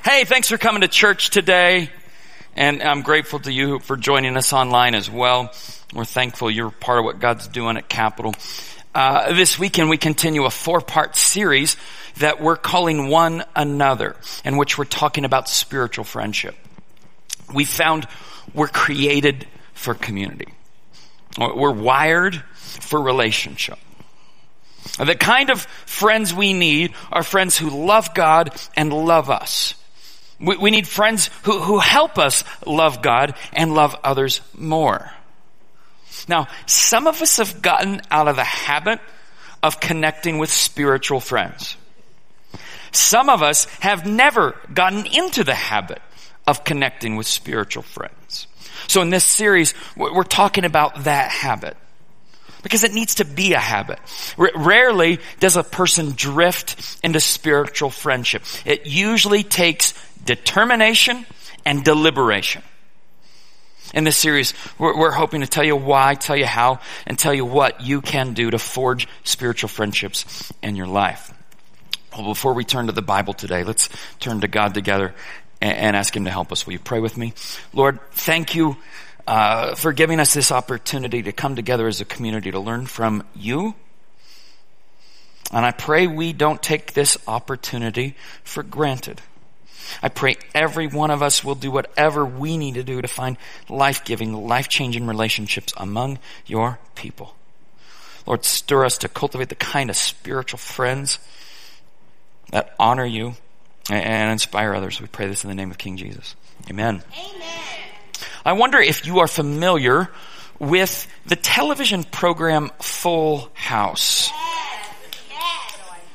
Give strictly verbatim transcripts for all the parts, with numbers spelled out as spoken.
Hey, thanks for coming to church today. And I'm grateful to you for joining us online as well. We're thankful you're part of what God's doing at Capitol. Uh, this weekend we continue a four-part series that we're calling One Another, in which we're talking about spiritual friendship. We found we're created for community. We're wired for relationship. The kind of friends we need are friends who love God and love us. We, we need friends who, who help us love God and love others more. Now, some of us have gotten out of the habit of connecting with spiritual friends. Some of us have never gotten into the habit of connecting with spiritual friends. So in this series, we're talking about that habit. Because it needs to be a habit. R- rarely does a person drift into spiritual friendship. It usually takes determination and deliberation. In this series, we're, we're hoping to tell you why, tell you how, and tell you what you can do to forge spiritual friendships in your life. Well, before we turn to the Bible today, let's turn to God together and, and ask Him to help us. Will you pray with me? Lord, thank you Uh, for giving us this opportunity to come together as a community to learn from you. And I pray we don't take this opportunity for granted. I pray every one of us will do whatever we need to do to find life-giving, life-changing relationships among your people. Lord, stir us to cultivate the kind of spiritual friends that honor you and inspire others. We pray this in the name of King Jesus. Amen. Amen. I wonder if you are familiar with the television program Full House. Yes.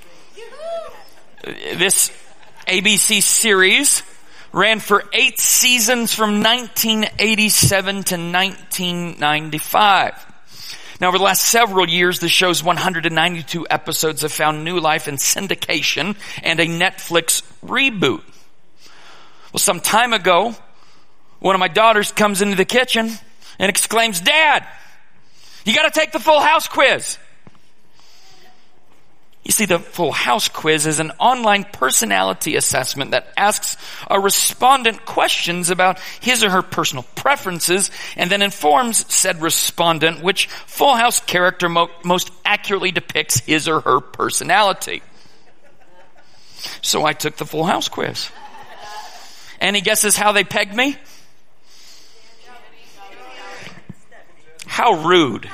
Yes. This A B C series ran for eight seasons from nineteen eighty-seven to nineteen ninety-five. Now, over the last several years, the show's one hundred ninety-two episodes have found new life in syndication and a Netflix reboot. Well, some time ago, one of my daughters comes into the kitchen and exclaims, "Dad, you got to take the Full House quiz." You see, the Full House quiz is an online personality assessment that asks a respondent questions about his or her personal preferences and then informs said respondent which Full House character mo- most accurately depicts his or her personality. So I took the Full House quiz. Any guesses how they pegged me? How rude.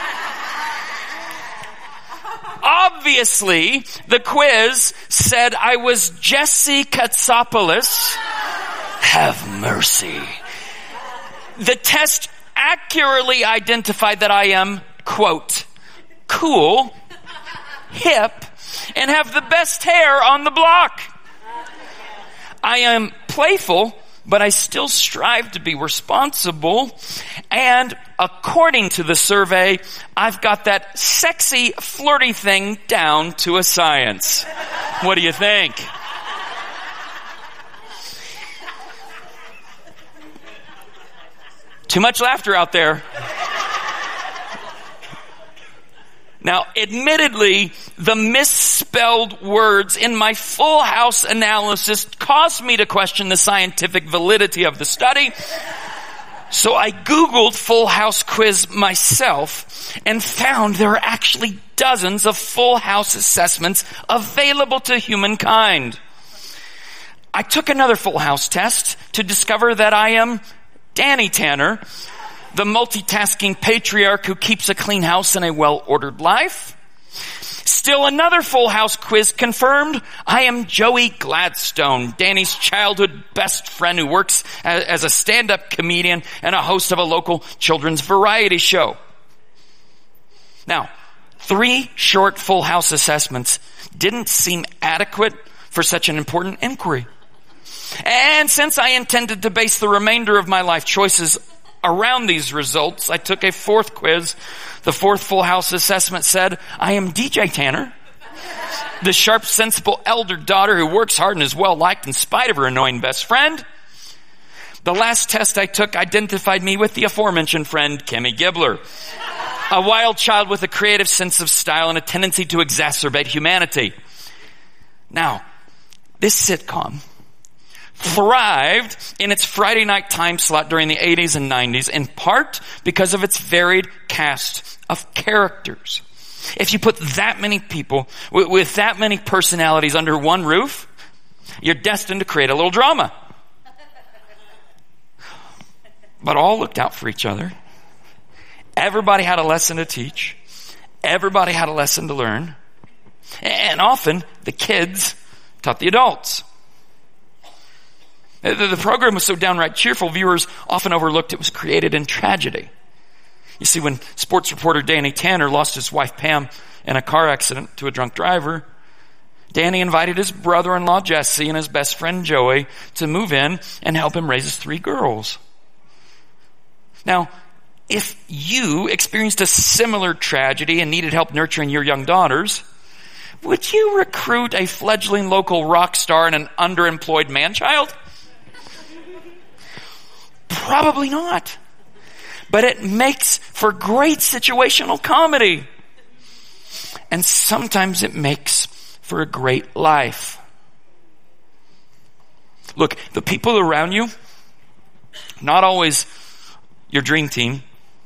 Obviously, the quiz said I was Jesse Katsopoulos. Have mercy. The test accurately identified that I am, quote, cool, hip, and have the best hair on the block. I am playful, but I still strive to be responsible. And according to the survey, I've got that sexy, flirty thing down to a science. What do you think? Too much laughter out there. Now, admittedly, the misspelled words in my Full House analysis caused me to question the scientific validity of the study. So I Googled Full House quiz myself and found there are actually dozens of Full House assessments available to humankind. I took another Full House test to discover that I am Danny Tanner, the multitasking patriarch who keeps a clean house and a well-ordered life. Still another Full House quiz confirmed I am Joey Gladstone, Danny's childhood best friend who works as a stand-up comedian and a host of a local children's variety show. Now, three short Full House assessments didn't seem adequate for such an important inquiry. And since I intended to base the remainder of my life choices around these results, I took a fourth quiz. The fourth Full House assessment said, I am D J Tanner, the sharp, sensible elder daughter who works hard and is well-liked in spite of her annoying best friend. The last test I took identified me with the aforementioned friend, Kimmy Gibbler, a wild child with a creative sense of style and a tendency to exacerbate humanity. Now, this sitcom thrived in its Friday night time slot during the eighties and nineties, in part because of its varied cast of characters. If you put that many people with, with that many personalities under one roof, you're destined to create a little drama. But all looked out for each other. Everybody had a lesson to teach. Everybody had a lesson to learn. And often, the kids taught the adults. The, the program was so downright cheerful, viewers often overlooked it was created in tragedy. You see, when sports reporter Danny Tanner lost his wife Pam in a car accident to a drunk driver, Danny invited his brother-in-law Jesse and his best friend Joey to move in and help him raise his three girls. Now, if you experienced a similar tragedy and needed help nurturing your young daughters, would you recruit a fledgling local rock star and an underemployed man-child? Probably not. But it makes for great situational comedy. And sometimes it makes for a great life. Look, the people around you, not always your dream team.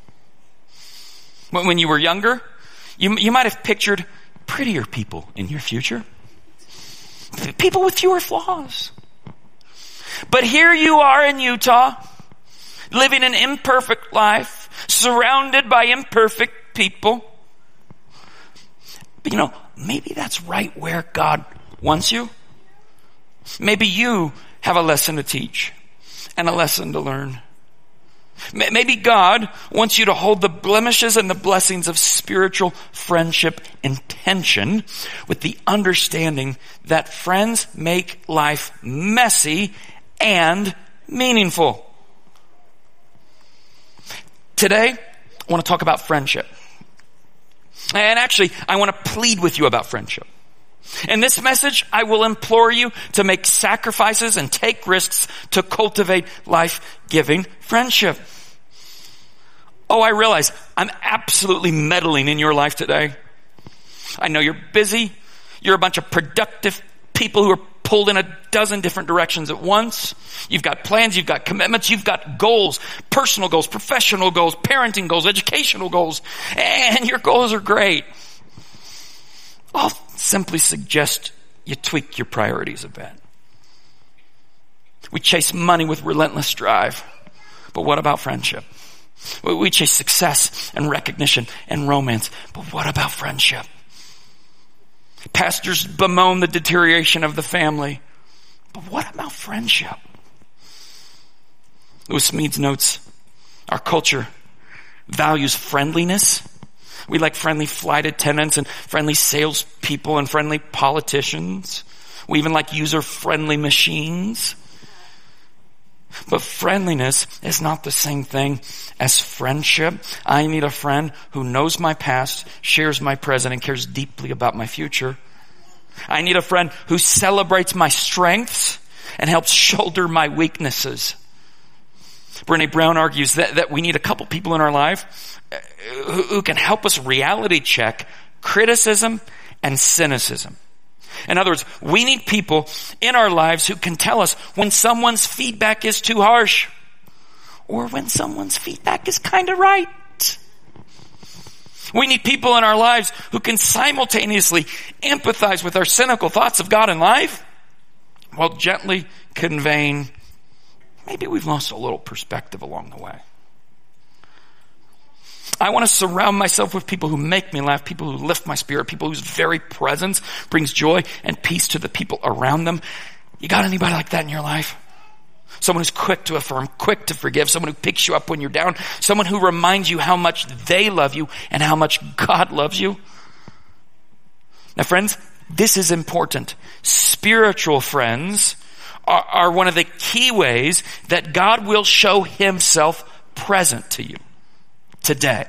When you were younger, you, you might have pictured prettier people in your future. People with fewer flaws. But here you are in Utah, living an imperfect life, surrounded by imperfect people. But you know, maybe that's right where God wants you. Maybe you have a lesson to teach and a lesson to learn. Maybe God wants you to hold the blemishes and the blessings of spiritual friendship in tension with the understanding that friends make life messy and meaningful. Today, I want to talk about friendship. And actually, I want to plead with you about friendship. In this message, I will implore you to make sacrifices and take risks to cultivate life-giving friendship. Oh, I realize I'm absolutely meddling in your life today. I know you're busy. You're a bunch of productive people who are pulled in a dozen different directions at once. You've got plans, you've got commitments, you've got goals, personal goals, professional goals, parenting goals, educational goals, and your goals are great. I'll simply suggest you tweak your priorities a bit. We chase money with relentless drive, but what about friendship? We chase success and recognition and romance, but what about friendship? Pastors bemoan the deterioration of the family, but what about friendship? Lewis Smedes notes, our culture values friendliness. We like friendly flight attendants and friendly salespeople and friendly politicians. We even like user-friendly machines. But friendliness is not the same thing as friendship. I need a friend who knows my past, shares my present, and cares deeply about my future. I need a friend who celebrates my strengths and helps shoulder my weaknesses. Brené Brown argues that, that we need a couple people in our life who, who can help us reality check criticism and cynicism. In other words, we need people in our lives who can tell us when someone's feedback is too harsh or when someone's feedback is kind of right. We need people in our lives who can simultaneously empathize with our cynical thoughts of God and life while gently conveying, maybe we've lost a little perspective along the way. I want to surround myself with people who make me laugh, people who lift my spirit, people whose very presence brings joy and peace to the people around them. You got anybody like that in your life? Someone who's quick to affirm, quick to forgive, someone who picks you up when you're down, someone who reminds you how much they love you and how much God loves you. Now, friends, this is important. Spiritual friends are, are one of the key ways that God will show himself present to you today.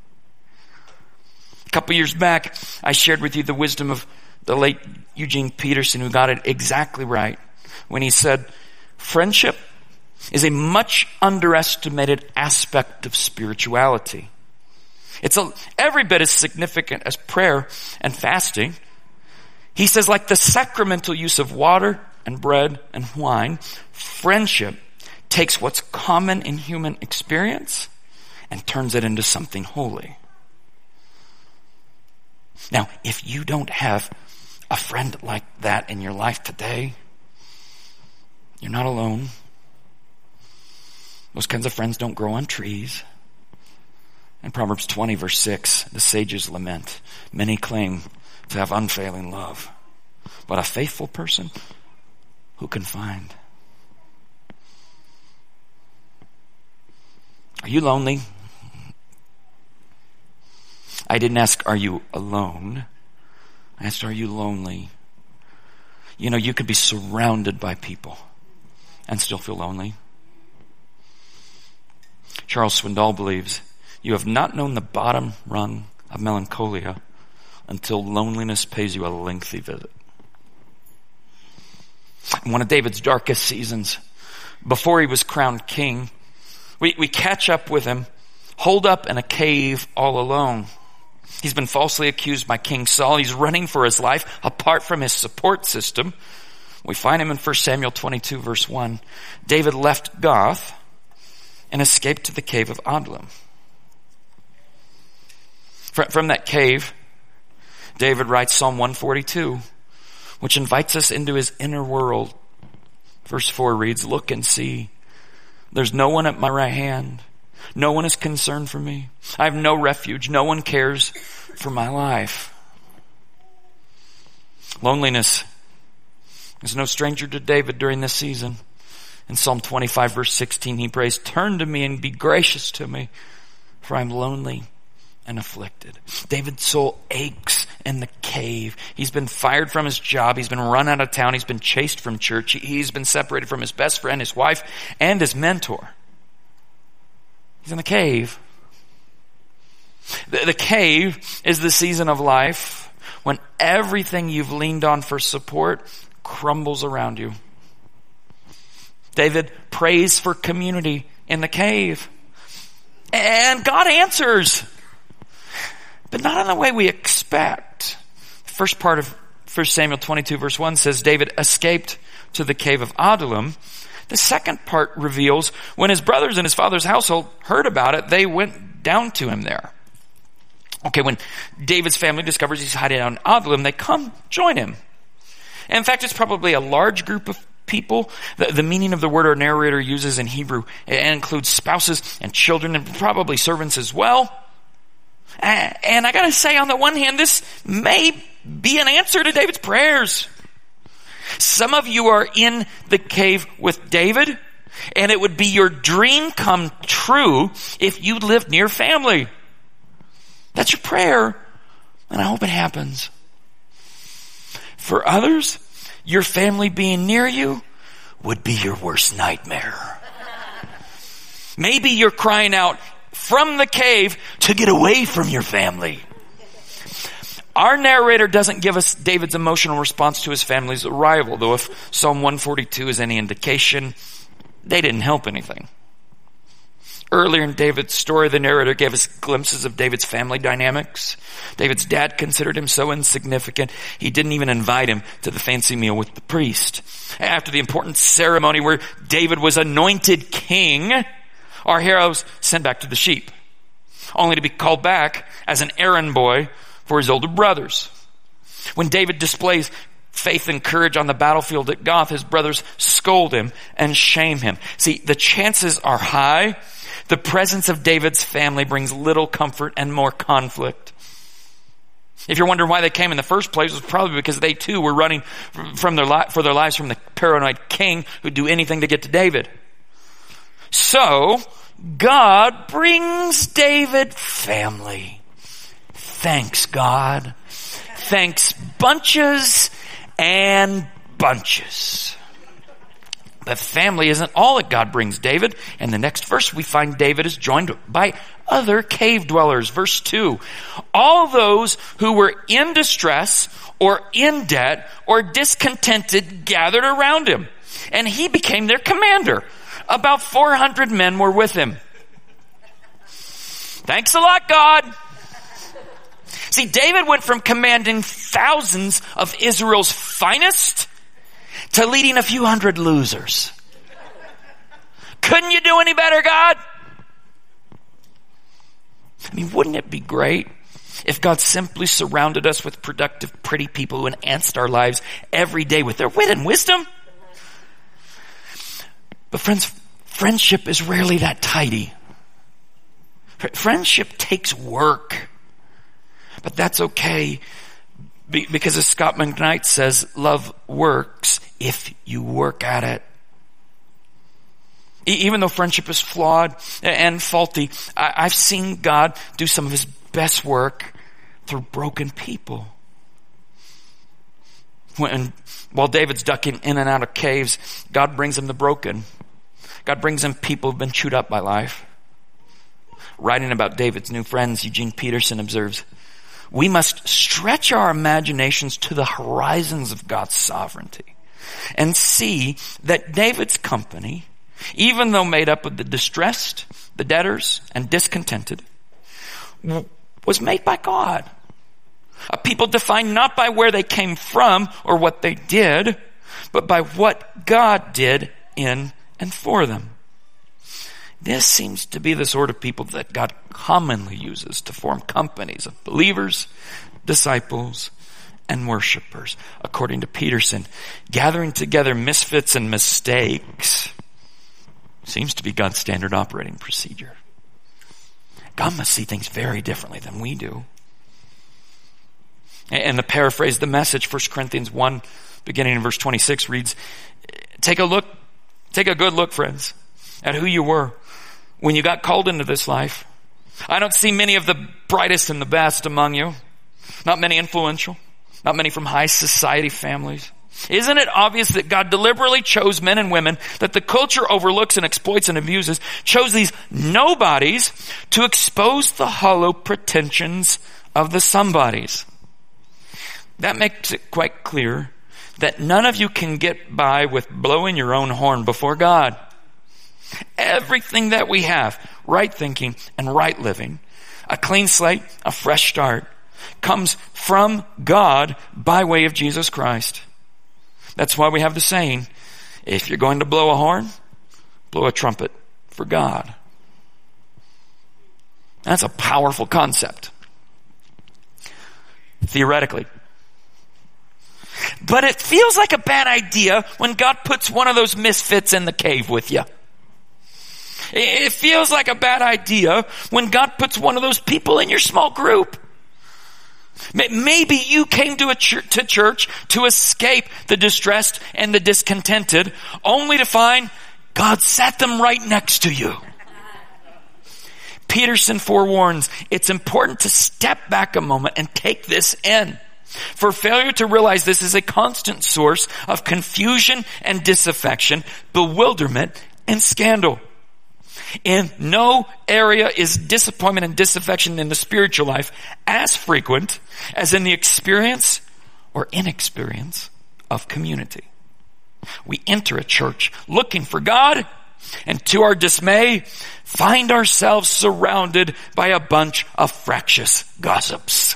A couple years back, I shared with you the wisdom of the late Eugene Peterson, who got it exactly right when he said, friendship is a much underestimated aspect of spirituality. It's a, every bit as significant as prayer and fasting. He says, like the sacramental use of water and bread and wine. Friendship takes what's common in human experience and turns it into something holy. Now, if you don't have a friend like that in your life today, you're not alone. Those kinds of friends don't grow on trees. In Proverbs twenty, verse six, the sages lament. Many claim to have unfailing love, but a faithful person, who can find? Are you lonely? I didn't ask, are you alone? I asked, are you lonely? You know, you could be surrounded by people and still feel lonely. Charles Swindoll believes you have not known the bottom rung of melancholia until loneliness pays you a lengthy visit. In one of David's darkest seasons, before he was crowned king, we, we catch up with him, holed up in a cave all alone. He's been falsely accused by King Saul. He's running for his life apart from his support system. We find him in First Samuel twenty-two, verse one. David left Gath and escaped to the cave of Adullam. From that cave, David writes Psalm one forty-two, which invites us into his inner world. Verse four reads, look and see. There's no one at my right hand. No one is concerned for me. I have no refuge. No one cares for my life. Loneliness is no stranger to David during this season. In Psalm twenty-five, verse sixteen, he prays, turn to me and be gracious to me, for I'm lonely and afflicted. David's soul aches in the cave. He's been fired from his job. He's been run out of town. He's been chased from church. He's been separated from his best friend, his wife, and his mentor. He's in the cave. The, the cave is the season of life when everything you've leaned on for support crumbles around you. David prays for community in the cave. And God answers. But not in the way we expect. The first part of First Samuel twenty-two, verse one says, David escaped to the cave of Adullam. The second part reveals when his brothers and his father's household heard about it, they went down to him there. Okay, when David's family discovers he's hiding out in Adullam, they come join him. And in fact, it's probably a large group of people. The, the meaning of the word our narrator uses in Hebrew, it includes spouses and children and probably servants as well. And I gotta say, on the one hand, this may be an answer to David's prayers. Some of you are in the cave with David, and it would be your dream come true if you lived near family. That's your prayer, and I hope it happens. For others, your family being near you would be your worst nightmare. Maybe you're crying out from the cave to get away from your family. Our narrator doesn't give us David's emotional response to his family's arrival, though if Psalm one forty-two is any indication, they didn't help anything. Earlier in David's story, the narrator gave us glimpses of David's family dynamics. David's dad considered him so insignificant, he didn't even invite him to the fancy meal with the priest. After the important ceremony where David was anointed king, our hero's sent back to the sheep, only to be called back as an errand boy for his older brothers. When David displays faith and courage on the battlefield at Gath, his brothers scold him and shame him. See, the chances are high the presence of David's family brings little comfort and more conflict. If you're wondering why they came in the first place, it was probably because they too were running from their li- for their lives from the paranoid king who'd do anything to get to David. So, God brings David family. Thanks, God. Thanks, bunches and bunches. But family isn't all that God brings David. In the next verse, we find David is joined by other cave dwellers. Verse two. All those who were in distress or in debt or discontented gathered around him, and he became their commander. About four hundred men were with him. Thanks a lot, God. See, David went from commanding thousands of Israel's finest to leading a few hundred losers. Couldn't you do any better, God? I mean, wouldn't it be great if God simply surrounded us with productive, pretty people who enhanced our lives every day with their wit and wisdom? But friends, friendship is rarely that tidy. Friendship takes work. But that's okay, because as Scott McKnight says, love works if you work at it. Even though friendship is flawed and faulty, I've seen God do some of his best work through broken people. When, while David's ducking in and out of caves, God brings him the broken. God brings him people who've been chewed up by life. Writing about David's new friends, Eugene Peterson observes, we must stretch our imaginations to the horizons of God's sovereignty and see that David's company, even though made up of the distressed, the debtors, and discontented, was made by God. A people defined not by where they came from or what they did, but by what God did in and for them. This seems to be the sort of people that God commonly uses to form companies of believers, disciples, and worshipers. According to Peterson, gathering together misfits and mistakes seems to be God's standard operating procedure. God must see things very differently than we do. And to paraphrase the message, First Corinthians one, beginning in verse twenty-six, reads, Take a look, take a good look, friends, at who you were when you got called into this life. I don't see many of the brightest and the best among you. Not many influential. Not many from high society families. Isn't it obvious that God deliberately chose men and women that the culture overlooks and exploits and abuses, chose these nobodies to expose the hollow pretensions of the somebodies? That makes it quite clear that none of you can get by with blowing your own horn before God. Everything that we have, right thinking and right living, a clean slate, a fresh start, comes from God by way of Jesus Christ. That's why we have the saying, if you're going to blow a horn, blow a trumpet for God. That's a powerful concept, theoretically. But it feels like a bad idea when God puts one of those misfits in the cave with you. It feels like a bad idea when God puts one of those people in your small group. Maybe you came to a ch- to church to escape the distressed and the discontented, only to find God sat them right next to you. Peterson forewarns, it's important to step back a moment and take this in. For failure to realize this is a constant source of confusion and disaffection, bewilderment and scandal. In no area is disappointment and disaffection in the spiritual life as frequent as in the experience or inexperience of community. We enter a church looking for God, and to our dismay, find ourselves surrounded by a bunch of fractious gossips.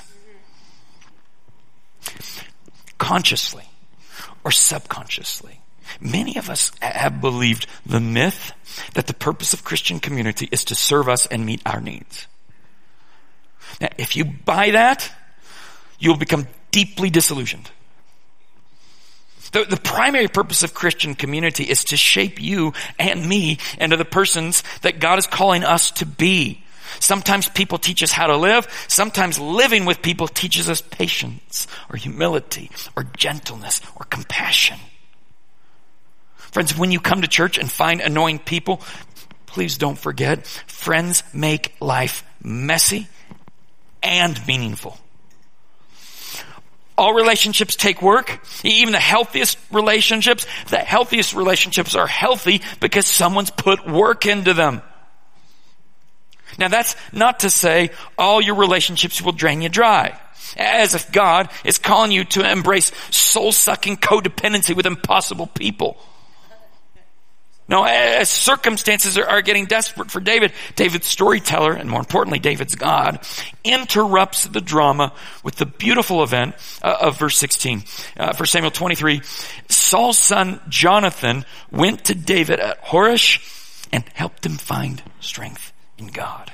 Consciously or subconsciously, many of us have believed the myth that the purpose of Christian community is to serve us and meet our needs. Now, if you buy that, you'll become deeply disillusioned. The, the primary purpose of Christian community is to shape you and me into the persons that God is calling us to be. Sometimes people teach us how to live. Sometimes living with people teaches us patience or humility or gentleness or compassion. Friends, when you come to church and find annoying people, please don't forget, friends make life messy and meaningful. All relationships take work. Even the healthiest relationships, the healthiest relationships are healthy because someone's put work into them. Now that's not to say all your relationships will drain you dry, as if God is calling you to embrace soul-sucking codependency with impossible people. No, as circumstances are, are getting desperate for David, David's storyteller, and more importantly, David's God, interrupts the drama with the beautiful event uh, of verse sixteen. Uh, First Samuel twenty-three, Saul's son Jonathan went to David at Horesh and helped him find strength in God.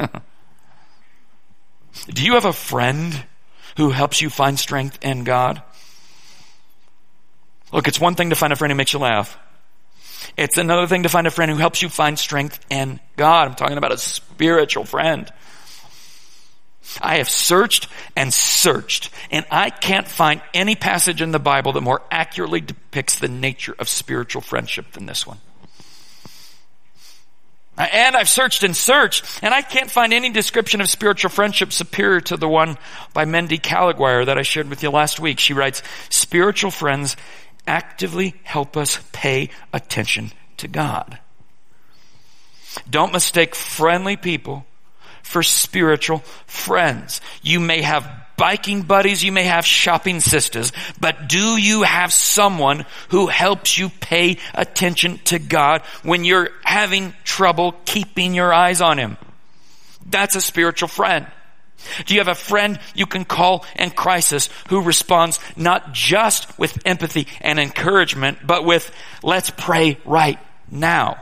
Do you have a friend who helps you find strength in God? Look, it's one thing to find a friend who makes you laugh. It's another thing to find a friend who helps you find strength in God. I'm talking about a spiritual friend. I have searched and searched, and I can't find any passage in the Bible that more accurately depicts the nature of spiritual friendship than this one. And I've searched and searched, and I can't find any description of spiritual friendship superior to the one by Mendy Caliguire that I shared with you last week. She writes, spiritual friends actively help us pay attention to God. Don't mistake friendly people for spiritual friends. You may have biking buddies, you may have shopping sisters, but do you have someone who helps you pay attention to God when you're having trouble keeping your eyes on Him? That's a spiritual friend. Do you have a friend you can call in crisis who responds not just with empathy and encouragement, but with, let's pray right now?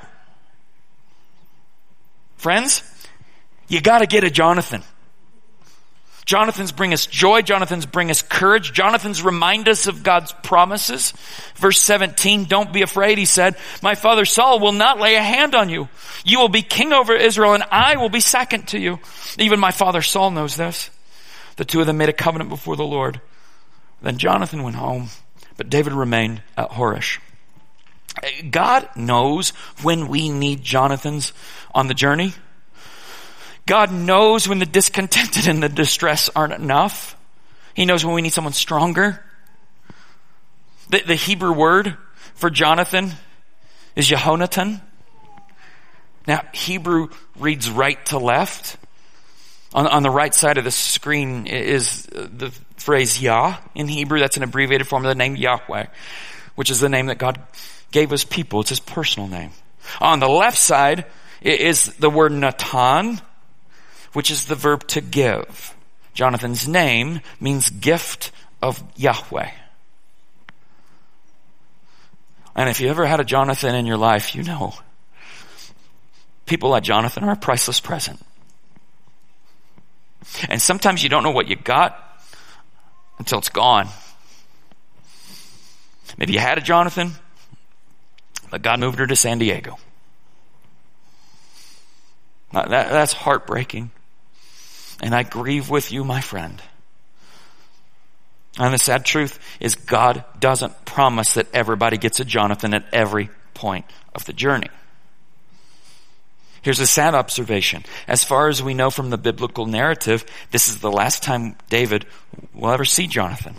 Friends, you gotta get a Jonathan. Jonathan's bring us joy. Jonathan's bring us courage. Jonathan's remind us of God's promises. Verse seventeen, don't be afraid, he said. My father Saul will not lay a hand on you. You will be king over Israel, and I will be second to you. Even my father Saul knows this. The two of them made a covenant before the Lord. Then Jonathan went home, but David remained at Horesh. God knows when we need Jonathans on the journey. God knows when the discontented and the distress aren't enough. He knows when we need someone stronger. The, the Hebrew word for Jonathan is Yehonatan. Now, Hebrew reads right to left. On, on the right side of the screen is the phrase Yah in Hebrew. That's an abbreviated form of the name Yahweh, which is the name that God gave His people. It's His personal name. On the left side is the word Natan, which is the verb to give. Jonathan's name means gift of Yahweh. And if you ever had a Jonathan in your life, you know people like Jonathan are a priceless present. And sometimes you don't know what you got until it's gone. Maybe you had a Jonathan, but God moved her to San Diego. Now, that, that's heartbreaking. And I grieve with you, my friend. And the sad truth is God doesn't promise that everybody gets a Jonathan at every point of the journey. Here's a sad observation. As far as we know from the biblical narrative, this is the last time David will ever see Jonathan.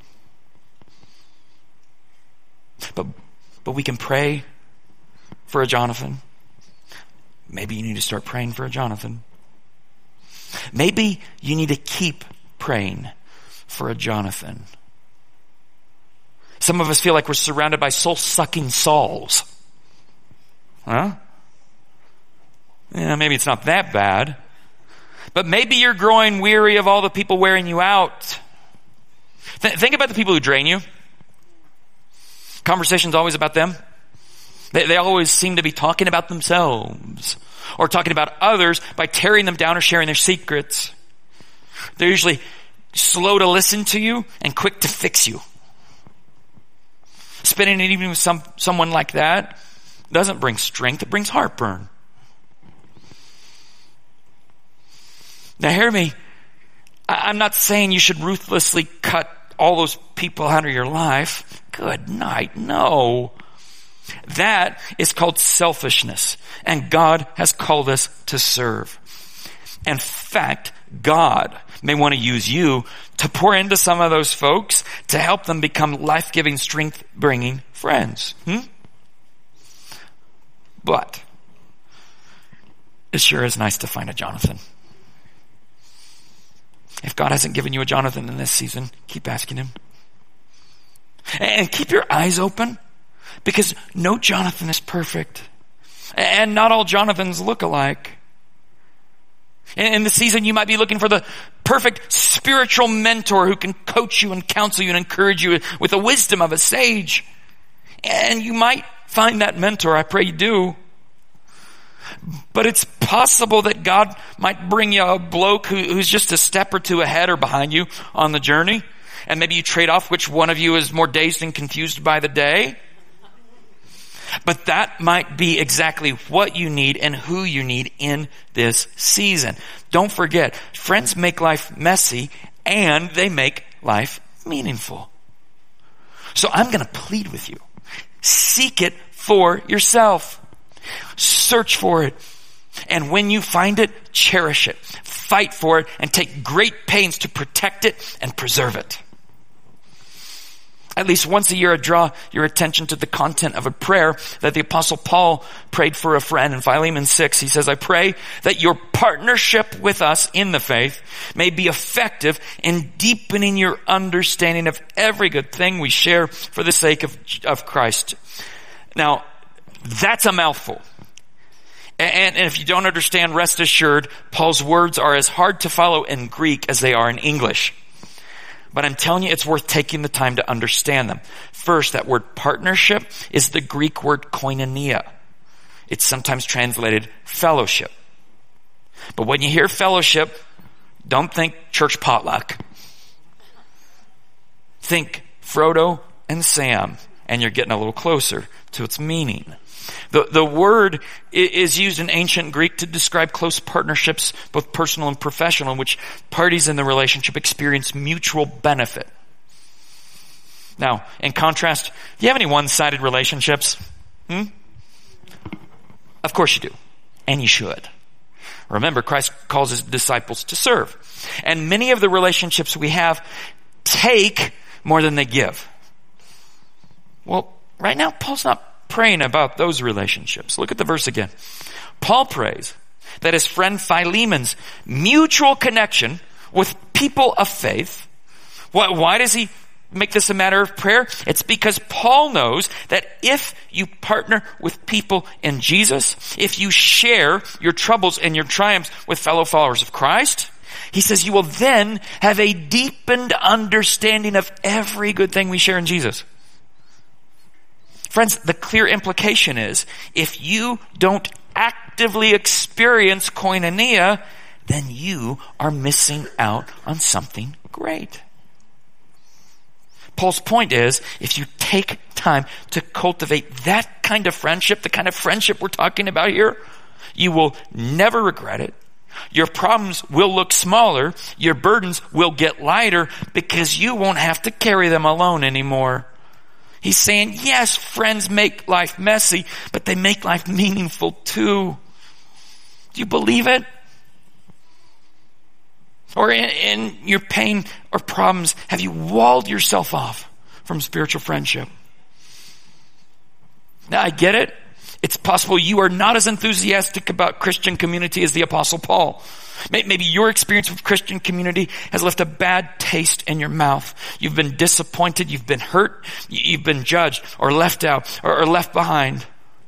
But, but we can pray for a Jonathan. Maybe you need to start praying for a Jonathan. Maybe you need to keep praying for a Jonathan. Some of us feel like we're surrounded by soul-sucking Sauls. Huh? Yeah, maybe it's not that bad. But maybe you're growing weary of all the people wearing you out. Th- think about the people who drain you. Conversation's always about them. They, they always seem to be talking about themselves or talking about others by tearing them down or sharing their secrets. They're usually slow to listen to you and quick to fix you. Spending an evening with some, someone like that doesn't bring strength, it brings heartburn. Now hear me, I'm not saying you should ruthlessly cut all those people out of your life. Good night, no. That is called selfishness, and God has called us to serve. In fact, God may want to use you to pour into some of those folks to help them become life-giving, strength-bringing friends. Hmm? But it sure is nice to find a Jonathan. If God hasn't given you a Jonathan in this season, keep asking Him. And keep your eyes open, because no Jonathan is perfect. And not all Jonathans look alike. In the season, you might be looking for the perfect spiritual mentor who can coach you and counsel you and encourage you with the wisdom of a sage. And you might find that mentor. I pray you do. But it's possible that God might bring you a bloke who, who's just a step or two ahead or behind you on the journey. And maybe you trade off which one of you is more dazed and confused by the day. But that might be exactly what you need and who you need in this season. Don't forget, friends make life messy and they make life meaningful. So I'm going to plead with you. Seek it for yourself. Search for it. And when you find it, cherish it. Fight for it and take great pains to protect it and preserve it. At least once a year, I draw your attention to the content of a prayer that the Apostle Paul prayed for a friend in Philemon six. He says, I pray that your partnership with us in the faith may be effective in deepening your understanding of every good thing we share for the sake of, of Christ. Now, that's a mouthful. And, and if you don't understand, rest assured, Paul's words are as hard to follow in Greek as they are in English. But I'm telling you, it's worth taking the time to understand them. First, that word partnership is the Greek word koinonia. It's sometimes translated fellowship. But when you hear fellowship, don't think church potluck. Think Frodo and Sam, and you're getting a little closer to its meaning. The, the word is used in ancient Greek to describe close partnerships, both personal and professional, in which parties in the relationship experience mutual benefit. Now, in contrast, do you have any one-sided relationships? Hmm? Of course you do. And you should. Remember, Christ calls his disciples to serve. And many of the relationships we have take more than they give. Well, right now, Paul's not praying about those relationships. Look at the verse again. Paul prays that his friend Philemon's mutual connection with people of faith. Why, why does he make this a matter of prayer? It's because Paul knows that if you partner with people in Jesus, if you share your troubles and your triumphs with fellow followers of Christ, he says you will then have a deepened understanding of every good thing we share in Jesus. Friends, the clear implication is, if you don't actively experience koinonia, then you are missing out on something great. Paul's point is, if you take time to cultivate that kind of friendship, the kind of friendship we're talking about here, you will never regret it. Your problems will look smaller. Your burdens will get lighter because you won't have to carry them alone anymore. He's saying, yes, friends make life messy, but they make life meaningful too. Do you believe it? Or in, in your pain or problems, have you walled yourself off from spiritual friendship? Now, I get it. It's possible you are not as enthusiastic about Christian community as the Apostle Paul. Maybe your experience with Christian community has left a bad taste in your mouth. You've been disappointed, you've been hurt, you've been judged or left out or left behind.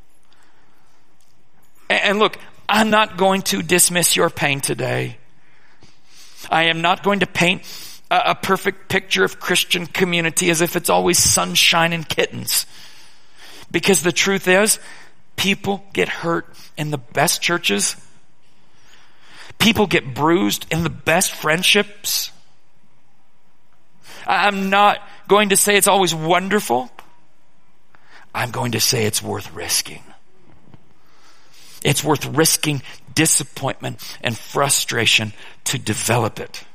And look, I'm not going to dismiss your pain today. I am not going to paint a perfect picture of Christian community as if it's always sunshine and kittens. Because the truth is, people get hurt in the best churches. People get bruised in the best friendships. I'm not going to say it's always wonderful. I'm going to say it's worth risking. It's worth risking disappointment and frustration to develop it.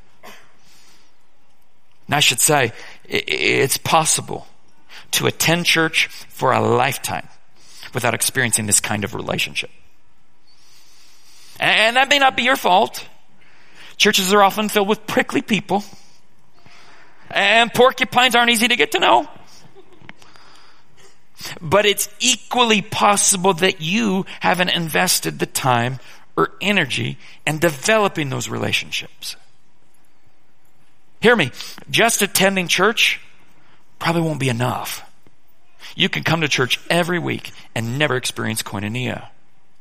And I should say, it's possible to attend church for a lifetime without experiencing this kind of relationship. And that may not be your fault. Churches are often filled with prickly people. And porcupines aren't easy to get to know. But it's equally possible that you haven't invested the time or energy in developing those relationships. Hear me, just attending church probably won't be enough. You can come to church every week and never experience koinonia.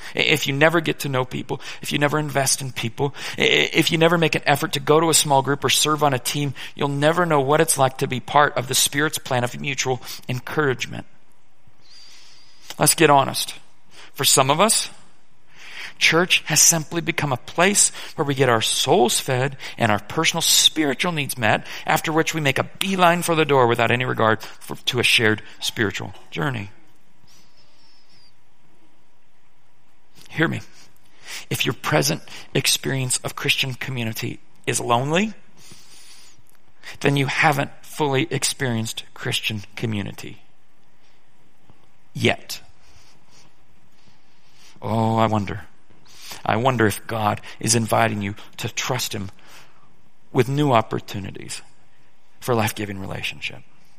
if you never get to know people, if you never invest in people, if you never make an effort to go to a small group or serve on a team, you'll never know what it's like to be part of the Spirit's plan of mutual encouragement. Let's get honest. For some of us, church has simply become a place where we get our souls fed and our personal spiritual needs met, after which we make a beeline for the door without any regard for, to a shared spiritual journey. Hear me. If your present experience of Christian community is lonely, then you haven't fully experienced Christian community yet. Oh, I wonder. I wonder if God is inviting you to trust Him with new opportunities for life-giving relationship.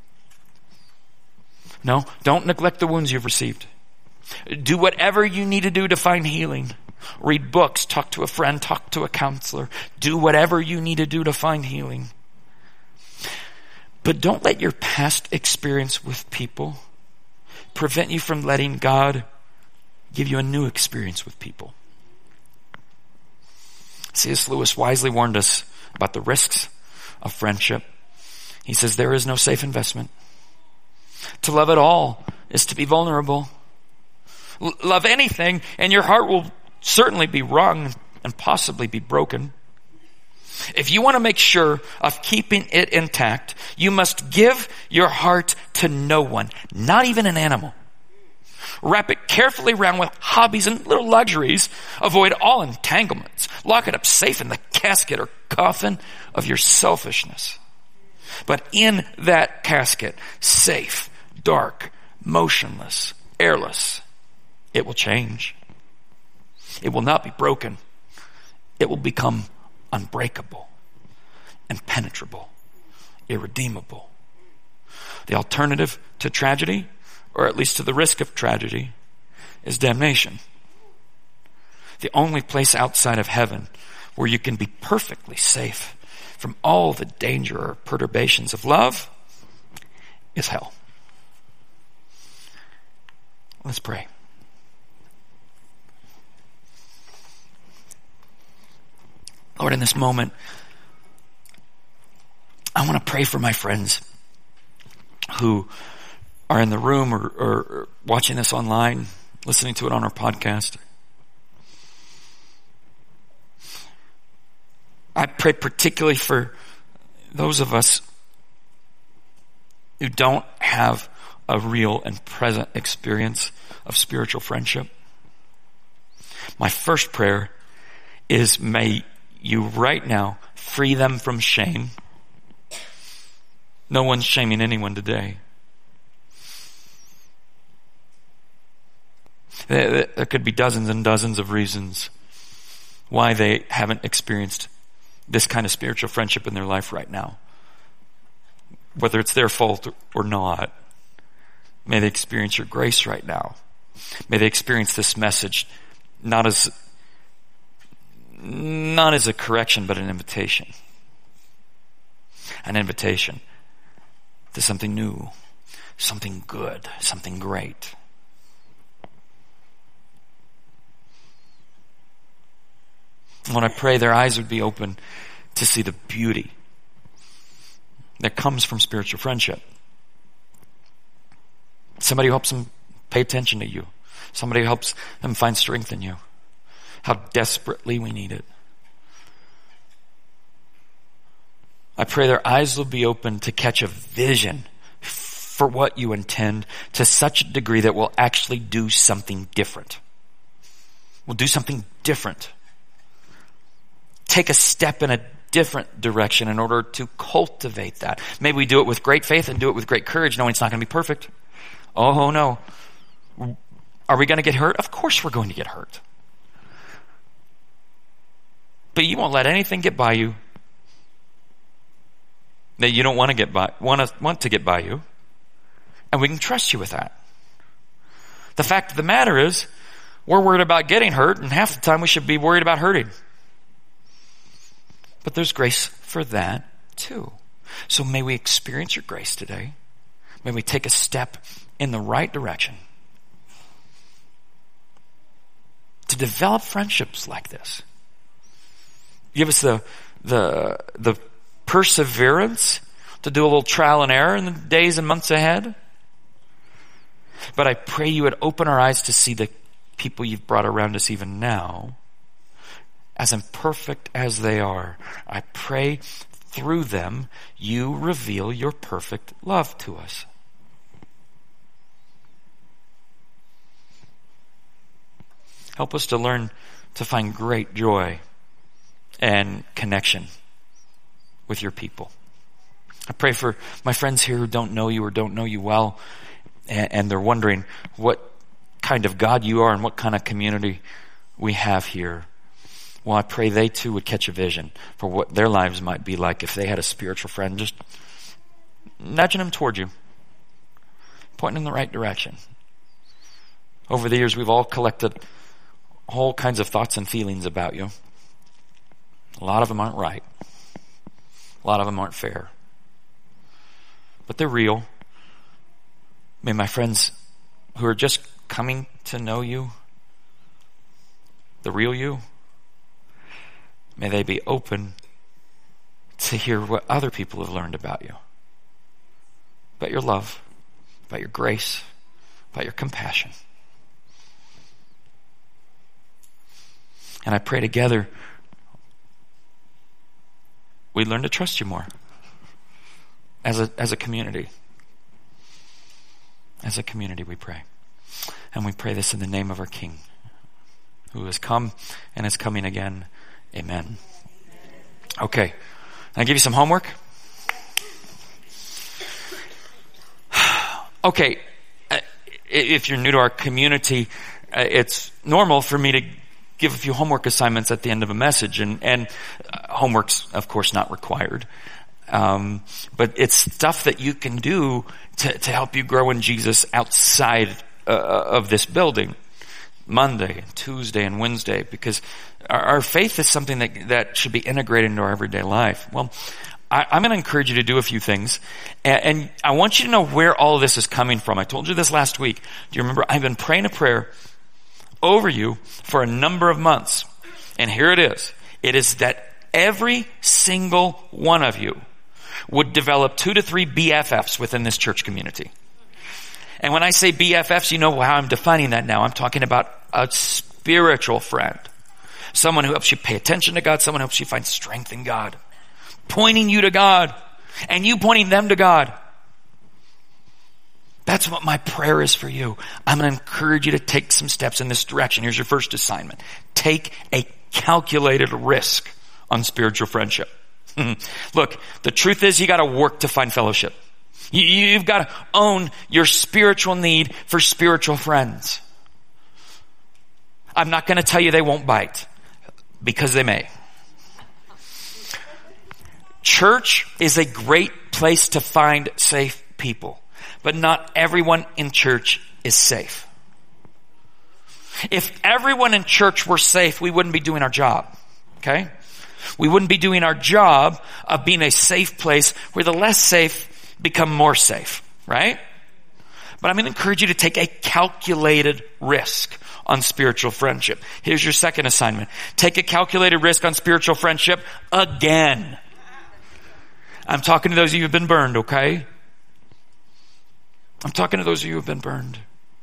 No, don't neglect the wounds you've received. Do whatever you need to do to find healing. Read books, talk to a friend, talk to a counselor. Do whatever you need to do to find healing. But don't let your past experience with people prevent you from letting God give you a new experience with people. C S Lewis wisely warned us about the risks of friendship. He says there is no safe investment. To love at all is to be vulnerable. L- love anything and your heart will certainly be wrung and possibly be broken. If you want to make sure of keeping it intact, you must give your heart to no one, not even an animal. Wrap it carefully around with hobbies and little luxuries. Avoid all entanglements. Lock it up safe in the casket or coffin of your selfishness. But in that casket, safe, dark, motionless, airless, it will change. It will not be broken. It will become unbreakable, impenetrable, irredeemable. The alternative to tragedy, or at least to the risk of tragedy, is damnation. The only place outside of heaven where you can be perfectly safe from all the danger or perturbations of love is hell. Let's pray. Lord, in this moment, I want to pray for my friends who are in the room or, or watching this online, listening to it on our podcast. I pray particularly for those of us who don't have a real and present experience of spiritual friendship. My first prayer is, may you right now free them from shame. No one's shaming anyone today. There could be dozens and dozens of reasons why they haven't experienced this kind of spiritual friendship in their life right now. Whether it's their fault or not, may they experience your grace right now. May they experience this message not as not as a correction, but an invitation. An invitation to something new, something good, something great. When I pray their eyes would be open to see the beauty that comes from spiritual friendship. Somebody who helps them pay attention to you. Somebody who helps them find strength in you. How desperately we need it. I pray their eyes will be open to catch a vision for what you intend to such a degree that we'll actually do something different. We'll do something different. Take a step in a different direction in order to cultivate that. Maybe we do it with great faith and do it with great courage, knowing it's not going to be perfect. Oh no. Are we going to get hurt? Of course we're going to get hurt. But you won't let anything get by you that you don't want to get by, want to, want to get by you. And we can trust you with that. The fact of the matter is, we're worried about getting hurt, and half the time we should be worried about hurting. But there's grace for that too. So may we experience your grace today. May we take a step in the right direction develop friendships like this. Give us the, the, the perseverance to do a little trial and error in the days and months ahead. But I pray you would open our eyes to see the people you've brought around us even now, as imperfect as they are. I pray through them you reveal your perfect love to us. Help us to learn to find great joy and connection with your people. I pray for my friends here who don't know you or don't know you well, and, and they're wondering what kind of God you are and what kind of community we have here. Well, I pray they too would catch a vision for what their lives might be like if they had a spiritual friend just nudging them toward you, pointing in the right direction. Over the years, we've all collected all kinds of thoughts and feelings about you. A lot of them aren't right. A lot of them aren't fair. But they're real. May my friends who are just coming to know you, the real you, may they be open to hear what other people have learned about you. About your love, about your grace, about your compassion. And I pray together we learn to trust you more as a, as a community. As a community we pray. And we pray this in the name of our King, who has come and is coming again. Amen. Okay. Can I give you some homework? Okay. If you're new to our community, it's normal for me to give a few homework assignments at the end of a message, and, and uh, homework's of course not required. Um, but it's stuff that you can do to, to help you grow in Jesus outside uh, of this building. Monday and Tuesday and Wednesday, because our, our faith is something that, that should be integrated into our everyday life. Well, I, I'm going to encourage you to do a few things, and, and I want you to know where all of this is coming from. I told you this last week. Do you remember? I've been praying a prayer over you for a number of months. And here it is. It is that every single one of you would develop two to three B F Fs within this church community. And when I say B F Fs, you know how I'm defining that now. I'm talking about a spiritual friend. Someone who helps you pay attention to God. Someone who helps you find strength in God. Pointing you to God. And you pointing them to God. That's what my prayer is for you. I'm going to encourage you to take some steps in this direction. Here's your first assignment. Take a calculated risk on spiritual friendship. Look, the truth is you got to work to find fellowship. You, you've got to own your spiritual need for spiritual friends. I'm not going to tell you they won't bite, because they may. Church is a great place to find safe people. But not everyone in church is safe. If everyone in church were safe, we wouldn't be doing our job. Okay? We wouldn't be doing our job of being a safe place where the less safe become more safe. Right? But I'm going to encourage you to take a calculated risk on spiritual friendship. Here's your second assignment. Take a calculated risk on spiritual friendship again. I'm talking to those of you who have been burned, okay? I'm talking to those of you who have been burned.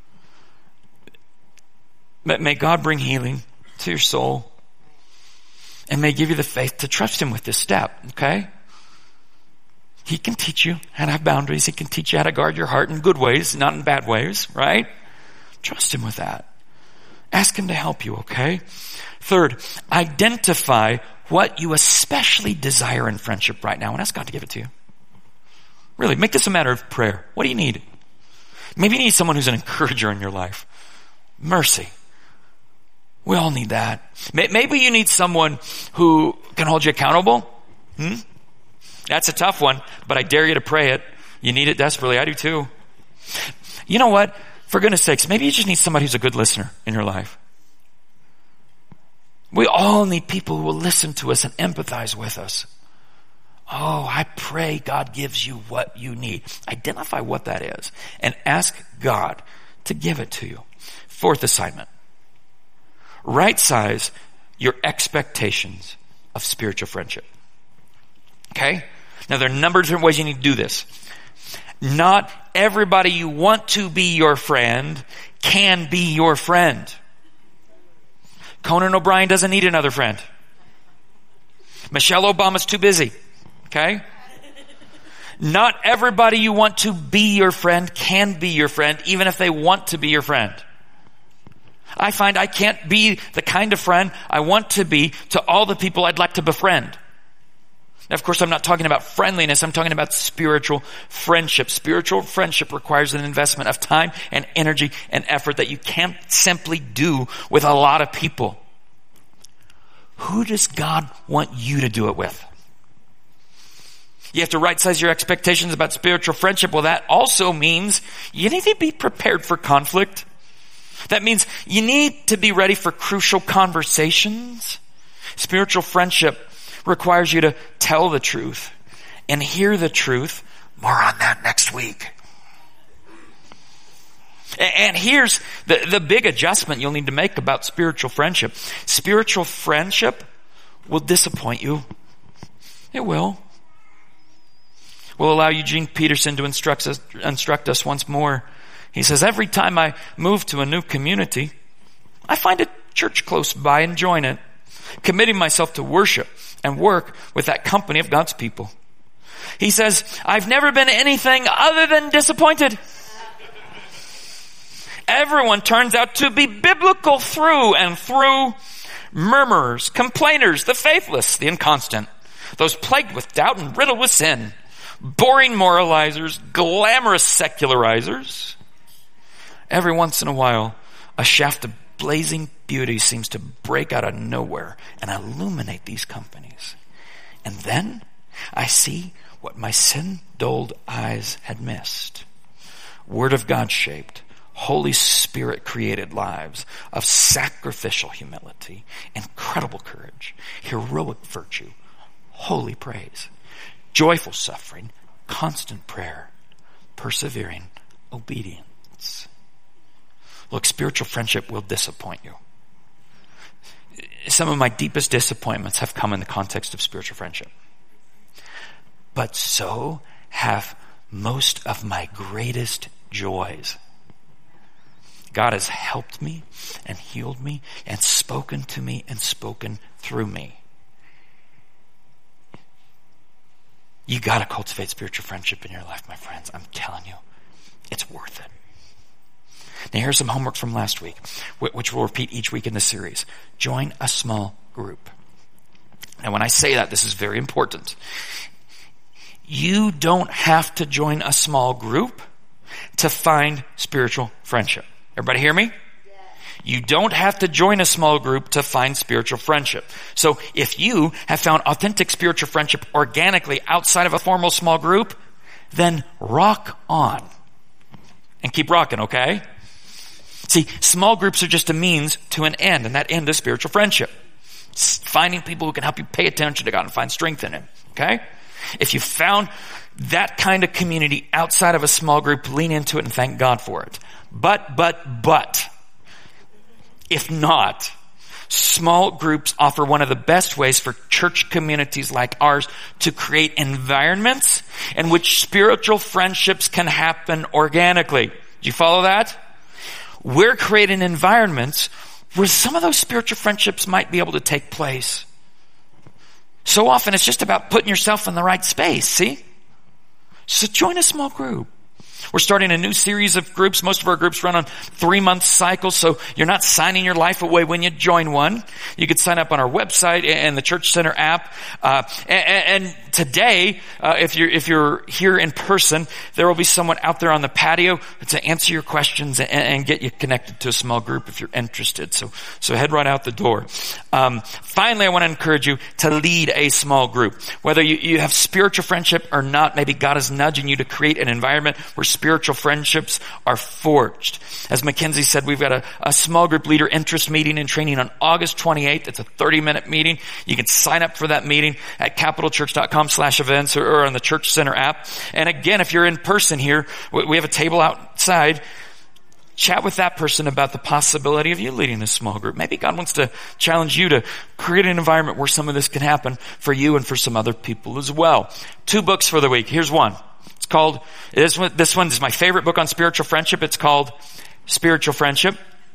May God bring healing to your soul, and may give you the faith to trust Him with this step, okay? He can teach you how to have boundaries. He can teach you how to guard your heart in good ways, not in bad ways, right? Trust Him with that. Ask Him to help you, okay? Third, identify what you especially desire in friendship right now and ask God to give it to you. Really, make this a matter of prayer. What do you need? Maybe you need someone who's an encourager in your life. Mercy. We all need that. Maybe you need someone who can hold you accountable. Hmm? That's a tough one, but I dare you to pray it. You need it desperately. I do too. You know what? For goodness sakes, maybe you just need somebody who's a good listener in your life. We all need people who will listen to us and empathize with us. Oh, I pray God gives you what you need. Identify what that is and ask God to give it to you. Fourth assignment. right size your expectations of spiritual friendship. Okay? Now there are a number of different ways you need to do this. Not everybody you want to be your friend can be your friend. Conan O'Brien doesn't need another friend. Michelle Obama's too busy. Okay? Not everybody you want to be your friend can be your friend, even if they want to be your friend. I find I can't be the kind of friend I want to be to all the people I'd like to befriend. Now, of course, I'm not talking about friendliness. I'm talking about spiritual friendship. Spiritual friendship requires an investment of time and energy and effort that you can't simply do with a lot of people. Who does God want you to do it with? You have to right size your expectations about spiritual friendship. Well, that also means you need to be prepared for conflict. That means you need to be ready for crucial conversations. Spiritual friendship requires you to tell the truth and hear the truth. More on that next week. And here's the, the big adjustment you'll need to make about spiritual friendship. Spiritual friendship will disappoint you. It will. We'll allow Eugene Peterson to instruct us, instruct us once more. He says, every time I move to a new community, I find a church close by and join it, committing myself to worship and work with that company of God's people. He says, I've never been anything other than disappointed. Everyone turns out to be biblical through and through. Murmurers, complainers, the faithless, the inconstant, those plagued with doubt and riddled with sin, boring moralizers, glamorous secularizers. Every once in a while, a shaft of blazing beauty seems to break out of nowhere and illuminate these companies. And then I see what my sin-dulled eyes had missed. Word of God shaped, Holy Spirit created lives of sacrificial humility, incredible courage, heroic virtue, holy praise, joyful suffering, constant prayer, persevering obedience. Look, spiritual friendship will disappoint you. Some of my deepest disappointments have come in the context of spiritual friendship. But so have most of my greatest joys. God has helped me and healed me and spoken to me and spoken through me. You got to cultivate spiritual friendship in your life, my friends. I'm telling you, it's worth it. Now here's some homework from last week, which we'll repeat each week in the series. Join a small group. And when I say that, this is very important. You don't have to join a small group to find spiritual friendship. Everybody hear me? Yeah. You don't have to join a small group to find spiritual friendship. So if you have found authentic spiritual friendship organically outside of a formal small group, then rock on. And keep rocking, okay? See, small groups are just a means to an end, and that end is spiritual friendship. It's finding people who can help you pay attention to God and find strength in Him, okay? If you found that kind of community outside of a small group, lean into it and thank God for it. But, but, but, if not, small groups offer one of the best ways for church communities like ours to create environments in which spiritual friendships can happen organically. Do you follow that? We're creating environments where some of those spiritual friendships might be able to take place. So often it's just about putting yourself in the right space, see? So join a small group. We're starting a new series of groups. Most of our groups run on three-month cycles, so you're not signing your life away when you join one. You could sign up on our website and the Church Center app. Uh, and, and today, uh, if you're if you're here in person, there will be someone out there on the patio to answer your questions and, and get you connected to a small group if you're interested. So so head right out the door. Um, finally, I want to encourage you to lead a small group. Whether you, you have spiritual friendship or not, maybe God is nudging you to create an environment where spiritual friendships are forged. As Mackenzie said, we've got a, a small group leader interest meeting and training on August twenty-eighth. It's a thirty minute meeting. You can sign up for that meeting at capitalchurch.com slash events or, or on the Church Center app. And again, if you're in person here, we, we have a table outside. chat with that person about the possibility of you leading a small group. Maybe God wants to challenge you to create an environment where some of this can happen for you and for some other people as well. Two books for the week. Here's one. It's called, this one, this one is my favorite book on spiritual friendship. It's called Spiritual Friendship.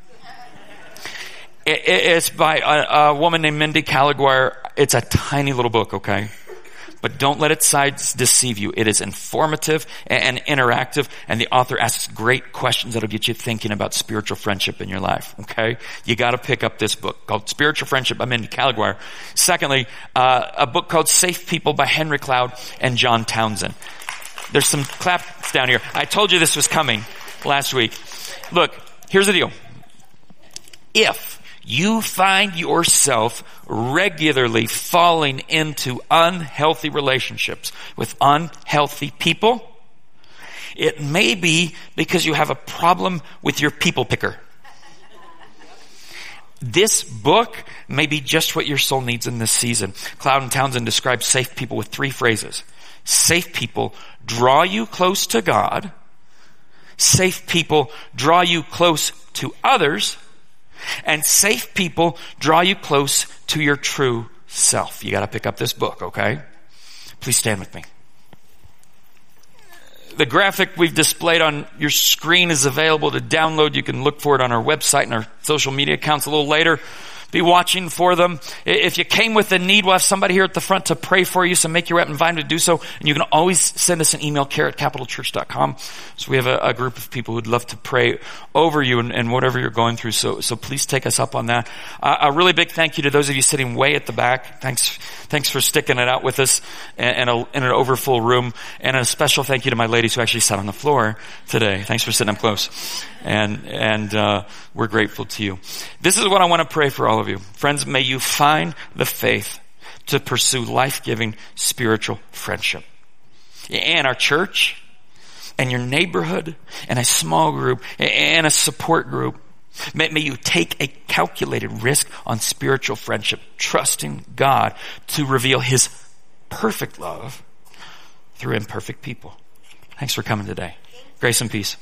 It, it, it's by a, a woman named Mindy Caliguire. It's a tiny little book, okay? But don't let its sides deceive you. It is informative and interactive, and the author asks great questions that'll get you thinking about spiritual friendship in your life, okay? You gotta pick up this book called Spiritual Friendship by Mindy Caliguire. Secondly, uh, a book called Safe People by Henry Cloud and John Townsend. There's some claps down here. I told you this was coming last week. Look, here's the deal. If you find yourself regularly falling into unhealthy relationships with unhealthy people, it may be because you have a problem with your people picker. This book may be just what your soul needs in this season. Cloud and Townsend describe safe people with three phrases. Safe people draw you close to God. Safe people draw you close to others. And safe people draw you close to your true self. You got to pick up this book, okay? Please stand with me. The graphic we've displayed on your screen is available to download. You can look for it on our website and our social media accounts a little later. Be watching for them. If you came with a need, we'll have somebody here at the front to pray for you, so make your way up and invite them to do so. And you can always send us an email, care at capital church dot com. So we have a, a group of people who'd love to pray over you and, and whatever you're going through. So, so please take us up on that. Uh, a really big thank you to those of you sitting way at the back. Thanks, thanks for sticking it out with us in, a, in an overfull room. And a special thank you to my ladies who actually sat on the floor today. Thanks for sitting up close. And, and, uh, we're grateful to you. This is what I want to pray for all of you. Friends, may you find the faith to pursue life-giving spiritual friendship. And our church, and your neighborhood, and a small group, and a support group. May, may you take a calculated risk on spiritual friendship, trusting God to reveal His perfect love through imperfect people. Thanks for coming today. Grace and peace.